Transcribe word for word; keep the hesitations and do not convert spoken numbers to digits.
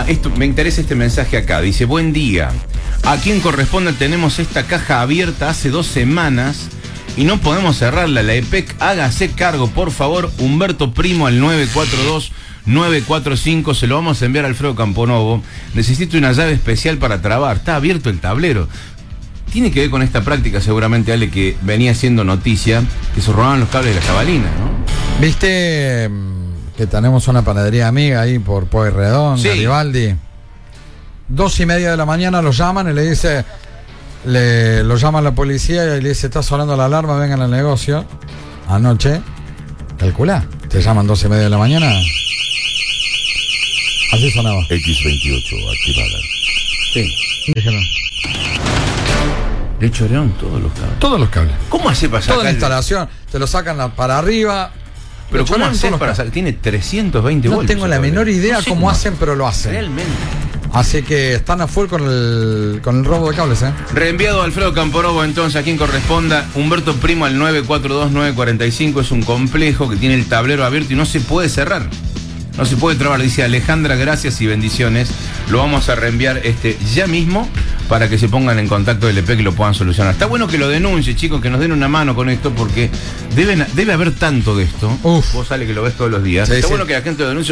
Ah, esto, me interesa este mensaje acá. Dice, buen día. ¿A quién corresponde? Tenemos esta caja abierta hace dos semanas y no podemos cerrarla. La E P E C, hágase cargo, por favor. Humberto Primo al nueve cuatro dos nueve cuatro cinco. Se lo vamos a enviar a Alfredo Camponovo. Necesito una llave especial para trabar. Está abierto el tablero. Tiene que ver con esta práctica, seguramente, Ale, que venía siendo noticia, que se robaban los cables de la jabalina, ¿no? ¿Viste que tenemos una panadería amiga ahí por Pueyrredón, sí. Garibaldi? Dos y media de la mañana lo llaman y le dice, le, lo llama la policía y le dice, está sonando la alarma, vengan al negocio. Anoche, calculá, te llaman dos y media de la mañana. Así sonaba. equis veintiocho activada. Sí. Dijeron. Le chorearon todos los cables. Todos los cables. ¿Cómo hace para sacar? Toda la instalación, te lo sacan la, para arriba. Pero ¿cómo hacen para sacar? Tiene trescientos veinte no voltios. No tengo la menor idea no sé cómo, cómo hacen, pero lo hacen. Realmente. Así que están a full con el, con el robo de cables, ¿eh? Reenviado a Alfredo Camponovo, entonces, a quien corresponda. Humberto Primo al nueve cuatro dos nueve cuatro cinco. Es un complejo que tiene el tablero abierto y no se puede cerrar. No se puede trabar. Dice Alejandra, gracias y bendiciones. Lo vamos a reenviar este ya mismo para que se pongan en contacto del E P E C y lo puedan solucionar. Está bueno que lo denuncie, chicos, que nos den una mano con esto, porque deben, debe haber tanto de esto. Uf. Vos, Ale, que lo ves todos los días. Sí, Está sí. bueno que la gente lo denuncie.